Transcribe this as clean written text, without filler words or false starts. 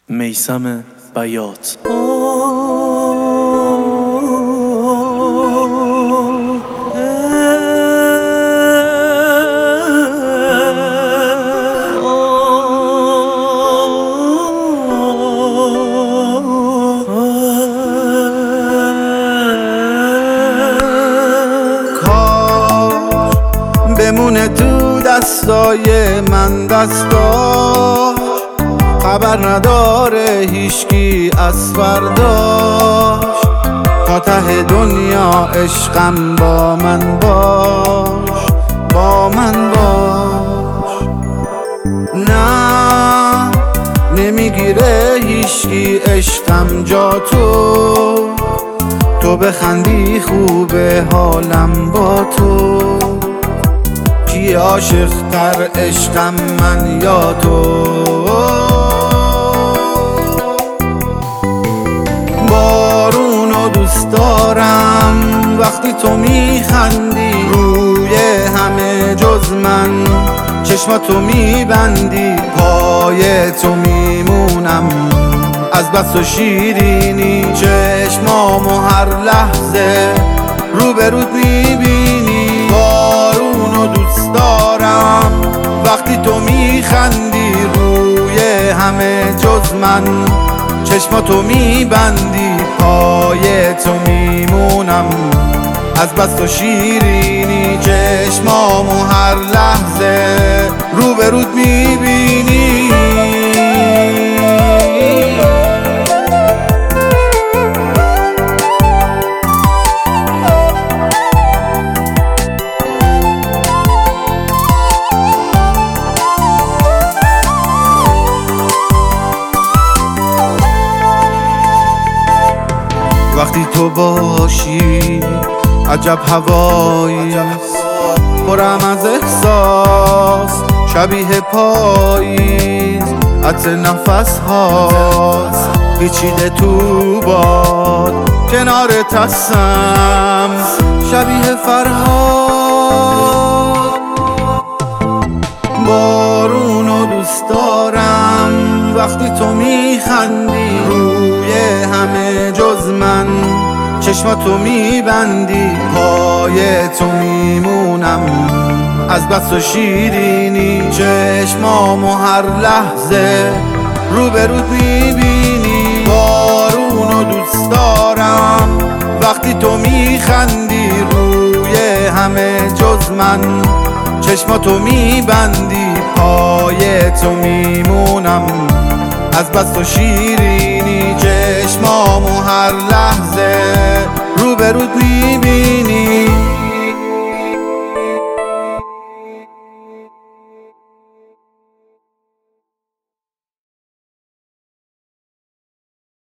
میثم بیات. بمونه تو دستای من دستا، خبر نداره هیچکی از فرداش. تا ته دنیا عشقم با من باش، با من باش. نه نمیگیره هیچکی عشقم جا تو بخندی خوبه حالم با تو. کی عاشق تر عشقم من یا تو؟ بارونو دوست دارم وقتی تو میخندی، روی همه جز من چشماتو میبندی. پای تو میمونم از بس و شیرینی، چشمامو هر لحظه روبروت میبینی. بارونو دوست دارم وقتی تو میخندی، روی همه جز من چشماتو میبندی. پای تو میمونم از بس و شیرینی، چشمامو هر لحظه روبروت میبینی. وقتی تو باشی عجب هواییست، پرم از احساس شبیه پاییز. عطر نفس هاست پیچیده تو باد، کنارت هستم شبیه فرهاد. بارونو دوست دارم وقتی تو میخندی، روی همه جز من چشماتو میبندی. پای تو میمونم از بس و شیرینی، چشمامو هر لحظه روبروت میبینی. بارونو دوست دارم وقتی تو میخندی، روی همه جز من چشماتو میبندی. پای تو میمونم از بس و شیرینی، چشمامو هر لحظه روبروت میبینی.